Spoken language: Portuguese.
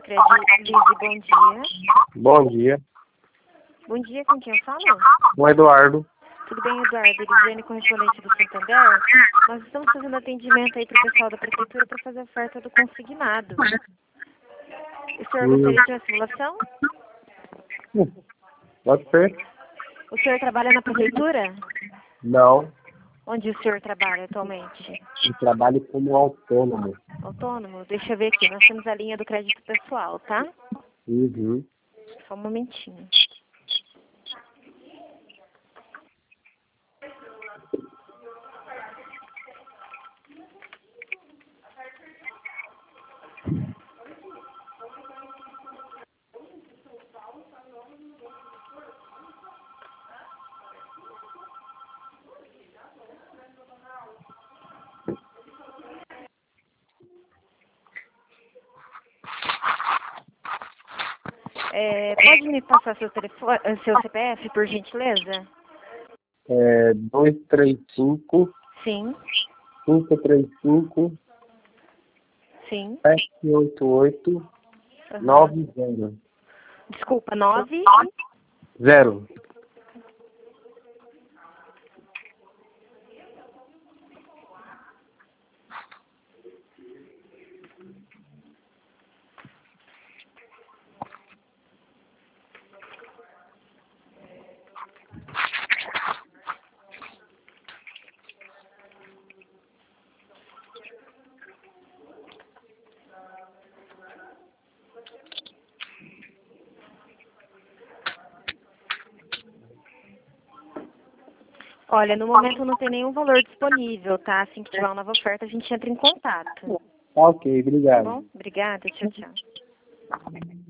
Crédito, Lise, bom dia. Bom dia. Bom dia, com quem eu falo? O Eduardo. Tudo bem, Eduardo? Eliane, correspondente do Santander. Nós estamos fazendo atendimento aí para o pessoal da prefeitura para fazer a oferta do consignado. O senhor gostaria de uma simulação? Pode ser? O senhor trabalha na prefeitura? Não. Onde o senhor trabalha atualmente? Eu trabalho como autônomo. Autônomo? Deixa eu ver aqui. Nós temos a linha do crédito pessoal, tá? Uhum. Só um momentinho. Pode me passar seu telefone, seu CPF, por gentileza? 235 Sim, 535 sim. 788 Uhum. 90. Desculpa, 9. 0. Olha, no momento não tem nenhum valor disponível, tá? Assim que tiver uma nova oferta, a gente entra em contato. Ok, Tá obrigado. bom? Obrigada, tchau, tchau.